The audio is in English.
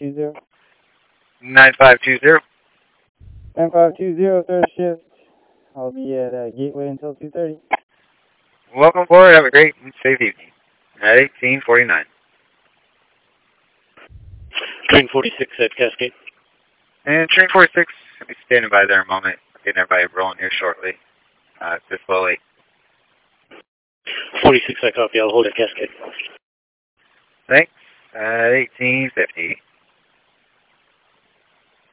9520. 9520. 9520, third shift. I'll be at Gateway until 2:30. Welcome aboard. Have a great and safe evening. At 1849. Train 46 at Cascade. And Train 46, I'll be standing by there a moment. Getting everybody rolling here shortly. Just slowly. 46, I copy. I'll hold at Cascade. Thanks. At 1850.